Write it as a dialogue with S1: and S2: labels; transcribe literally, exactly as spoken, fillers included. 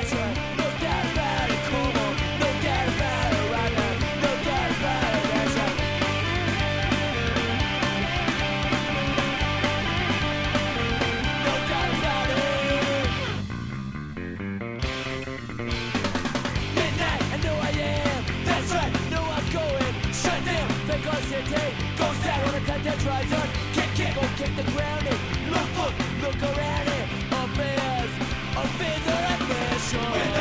S1: Kick the ground and look, look, look around it. Affairs, affairs are admission.